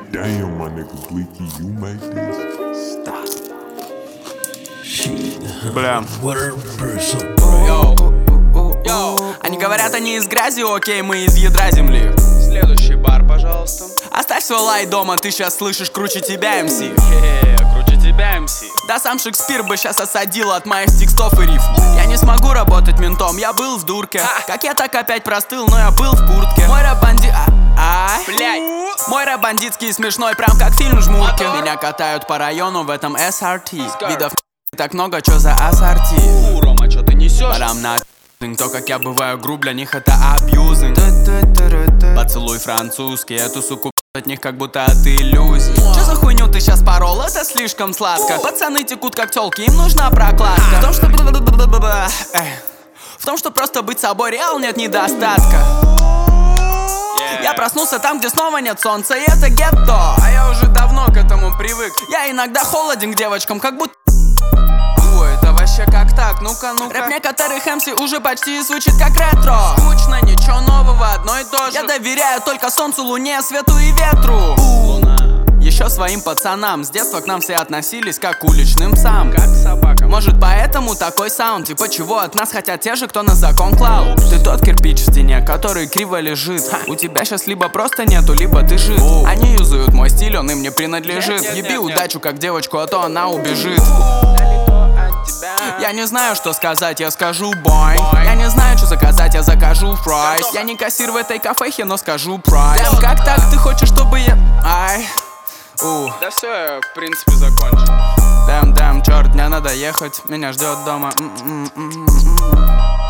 Damn, my nigga Bleaky, you made this? Stop. Бля. Йоу, они говорят, они из грязи, окей, мы из ядра земли. Следующий бар, пожалуйста. Оставь свой лай дома, ты сейчас слышишь круче тебя, МС. Круче тебя, МС. Да сам Шекспир бы сейчас осадил от моих текстов и рифм. Я не смогу работать ментом, я был в дурке. Как я так опять простыл, но я был в куртке. Мой рэп Блядь. Мой рэп бандитский смешной, прям как фильм «Жмурки». Меня катают по району в этом SRT. Видов так много, чё за ассорти? Рома, чё ты несёшь? Барам на то, как я бываю груб, для них это абьюзинг. Поцелуй французский, эту суку от них как будто от иллюзий. Чё за хуйню ты сейчас порол, это слишком сладко. Пацаны текут как тёлки, им нужна прокладка. В том, что просто быть собой реал, нет недостатка. Я проснулся там, где снова нет солнца, и это гетто. А я уже давно к этому привык. Я иногда холоден к девочкам, как будто... Ой, это вообще как так? Ну-ка, ну-ка. Рэп некоторых МС уже почти звучит как ретро. Скучно, ничего нового, одно и то же. Я доверяю только солнцу, луне, свету и ветру. Еще своим пацанам. С детства к нам все относились как к уличным псам. Как собака. Может, поэтому такой саунд. Типа чего от нас хотят те же, кто на закон клал. Ты тот кирпич в стене, который криво лежит. У тебя сейчас либо просто нету, либо ты жив. Они юзают мой стиль, он им не принадлежит. Еби удачу как девочку, а то она убежит. Я не знаю, что сказать, я скажу бой. Я не знаю, что заказать, я закажу фрайс. Я не кассир в этой кафехе, но скажу прайс. Дэм, как так ты хочешь, чтобы я... Ай. Да все, я в принципе закончил. Дэм, черт, мне надо ехать, меня ждет дома.